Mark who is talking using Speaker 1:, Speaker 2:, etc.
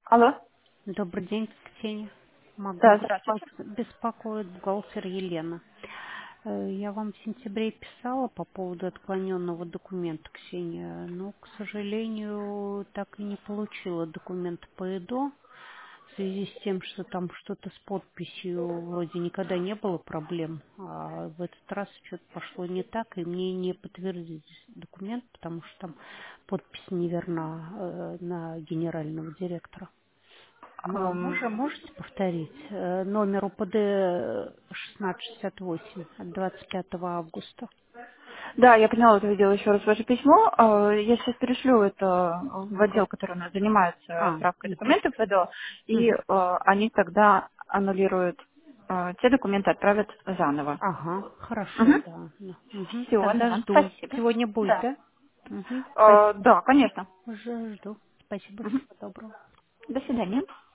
Speaker 1: Алло.
Speaker 2: Добрый день, Ксения. Могу
Speaker 1: Да,
Speaker 2: вас
Speaker 1: здравствуйте.
Speaker 2: беспокоить, бухгалтер Елена. Я вам в сентябре писала по поводу отклоненного документа, Ксения, но, к сожалению, так и не получила документ по ЭДО в связи с тем, что там что-то с подписью вроде никогда не было проблем, а в этот раз что-то пошло не так, и мне не подтвердили документ, потому что там подпись неверна на генерального директора. Можете повторить? Номер УПД 1668 от 25 августа.
Speaker 1: Да, я поняла, вот видела еще раз ваше письмо. Я сейчас перешлю это в отдел, который у нас занимается справкой
Speaker 2: Мгм.
Speaker 1: документов ВДО, и
Speaker 2: Мгм.
Speaker 1: они тогда аннулируют те документы, отправят заново.
Speaker 2: Ага, хорошо,
Speaker 1: Угу.
Speaker 2: да. Ну, мгм.
Speaker 1: Все,
Speaker 2: Тогда
Speaker 1: да,
Speaker 2: жду.
Speaker 1: спасибо.
Speaker 2: Сегодня будет,
Speaker 1: Да.
Speaker 2: да? Мгм. Спасибо.
Speaker 1: Да, конечно.
Speaker 2: Уже жду. Спасибо,
Speaker 1: Мгм.
Speaker 2: всего доброго.
Speaker 1: До свидания.